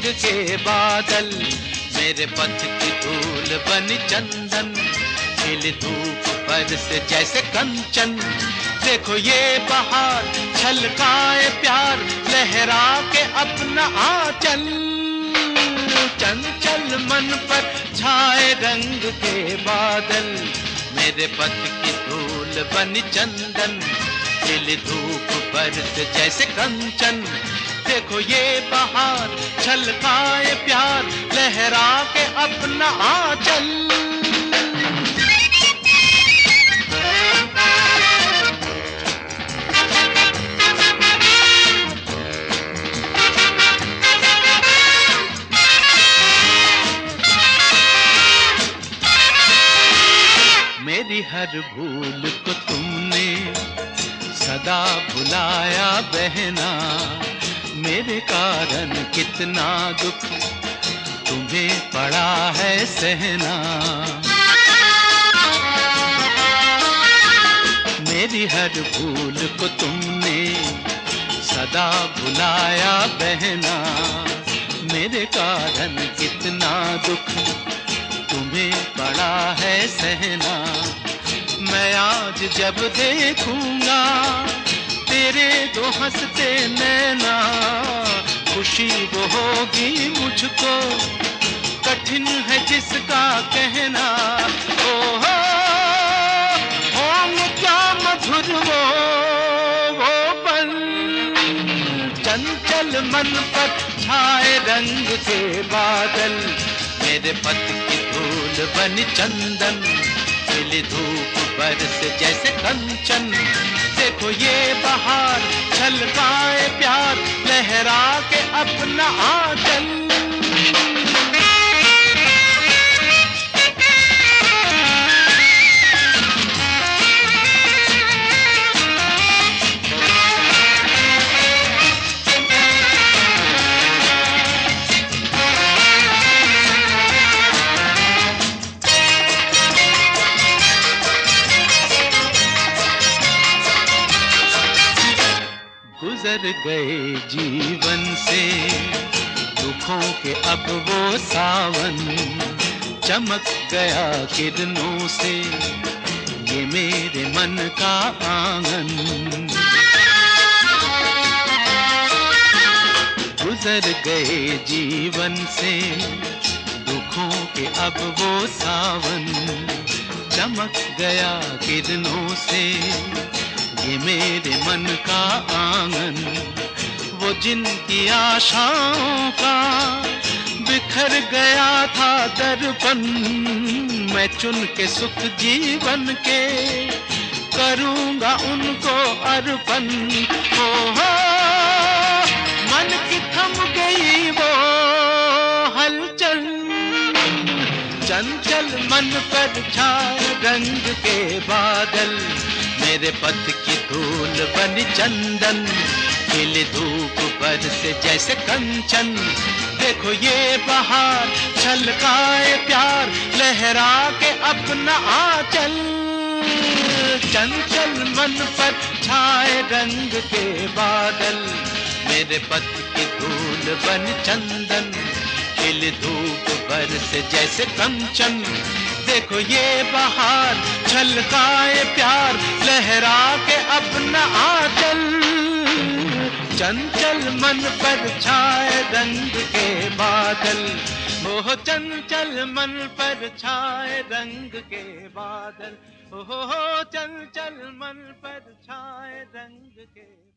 के बादल, मेरे पथ की धूल बनी चंदन, खिली धूप पर से जैसे कंचन। देखो ये बहार छलकाए प्यार, लहरा के अपना आंचल। चंचल मन पर छाए रंग के बादल, मेरे पथ की धूल बनी चंदन, खिली धूप पर से जैसे कंचन। देखो ये बहार छलकाए प्यार, लहरा के अपना आंचल। मेरी हर भूल को तुमने सदा भुलाया बहना, मेरे कारण कितना दुख तुम्हें पड़ा है सहना। मेरी हर भूल को तुमने सदा भुलाया बहना, मेरे कारण कितना दुख तुम्हें पड़ा है सहना। मैं आज जब देखूंगा तेरे दो हंसते नैना, खुशी वो होगी मुझको, कठिन है जिसका कहना। ओ होंगे क्या मधुर वो पल, चंचल मन पर छाए रंग के बादल, मेरे पथ की धूल बनी चंदन, खिली धूप बरस जैसे कंचन। देखो ये बहार छलकाए प्यार, लहरा के अपना आंचल। गुजर गए जीवन से दुखों के अब वो सावन, चमक गया किरणों से ये मेरे मन का आंगन। गुजर गए जीवन से दुखों के अब वो सावन, चमक गया किरणों से ये मेरे मन का आंगन। वो जिनकी आशाओं का बिखर गया था दर्पण, मैं चुन के सुख जीवन के करूंगा उनको अर्पण। हो मन की थम गई वो हलचल, चंचल मन पर छाए रंग के बादल, मेरे पथ की धूल बनी चंदन, खिली धूप पर से जैसे कंचन। देखो ये बहार छलकाए प्यार, लहरा के अपना आंचल। चंचल मन पर छाए रंग के बादल, मेरे पथ की धूल बनी चंदन, खिली धूप पर से जैसे कंचन। देखो ये बहार छलकाए प्यार, लहरा के अपना आंचल। चंचल मन पर छाए रंग के बादल, ओह चंचल मन पर छाए रंग के बादल, ओह चंचल मन पर छाए रंग के